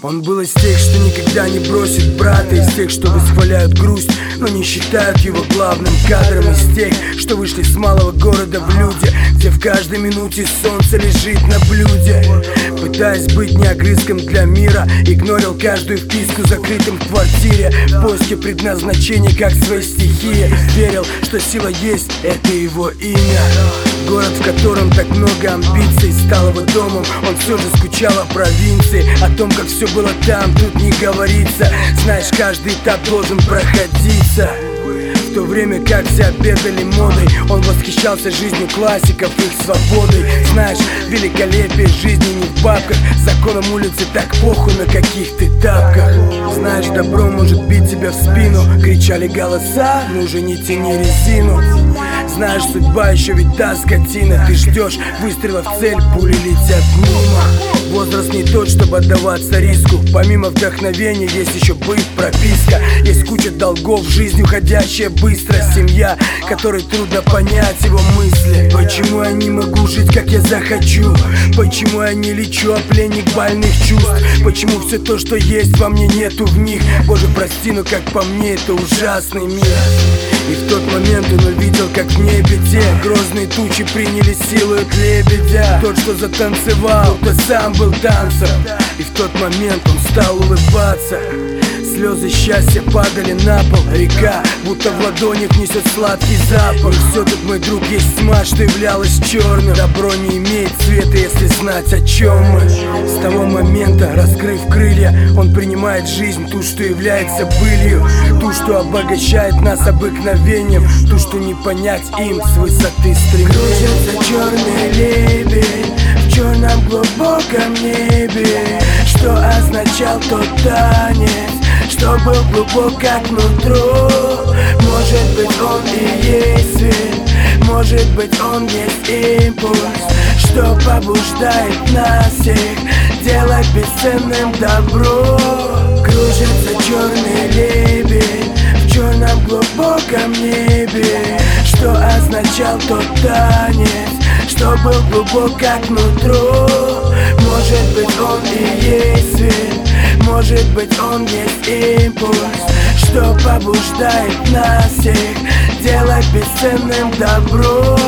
Он был из тех, что никогда не бросит брата, из тех, что восхваляют грусть, но не считают его главным кадром, из тех, что вышли с малого города в люди, где в каждой минуте солнце лежит на блюде. Пытаясь быть не огрызком для мира, игнорил каждую вписку закрытым в квартире, в поиске предназначения как своей стихии. Верил, что сила есть, это его имя. Город, в котором так много амбиций, стал его домом. Он все же скучал о провинции, о том, как все было там, тут не говорится. Знаешь, каждый этап должен проходиться. В то время как все обедали модой, он восхищался жизнью классиков, их свободой. Знаешь, великолепие жизни не в бабках, законом улицы так похуй, на каких ты тапках. Знаешь, добро может бить тебя в спину, кричали голоса, ну же не тяни резину. Знаешь, судьба еще ведь та скотина, ты ждешь выстрела в цель, пули летят мимо. Возраст не тот, чтобы отдаваться риску. Помимо вдохновения есть еще быт, прописка. Есть куча долгов, жизнь уходящая быстро. Семья, которой трудно понять его мысли. Почему я не могу жить, как я захочу? Почему я не лечу, а пленник больных чувств? Почему все то, что есть во мне, нету в них? Боже, прости, но как по мне, это ужасный мир. И в тот момент он увидел, как в небе те грозные тучи приняли силу от лебедя. Тот, что затанцевал, то сам был танцем. И в тот момент он стал улыбаться. Слезы счастья падали на пол. Река, будто в ладонях несет сладкий запах. И все тут, мой друг, есть тьма, что являлась черным. Добро не имеет цвета, если знать, о чем мы. С того момента, раскрыв крылья, он принимает жизнь, ту, что является былью, ту, что обогащает нас обыкновением, ту, что не понять им с высоты стремления. Кружится черный лебедь в черном глубоком небе. Что означал тот танец, что был глубок как нутро? Может быть, он и есть свет, может быть, он есть импульс, что побуждает нас всех делать бесценным добро. Кружится черный лебедь в черном глубоком небе. Что означал тот танец, что был глубок как нутро? Может быть, он и есть свет, может быть, он есть импульс, что побуждает нас всех делать бесценным добро.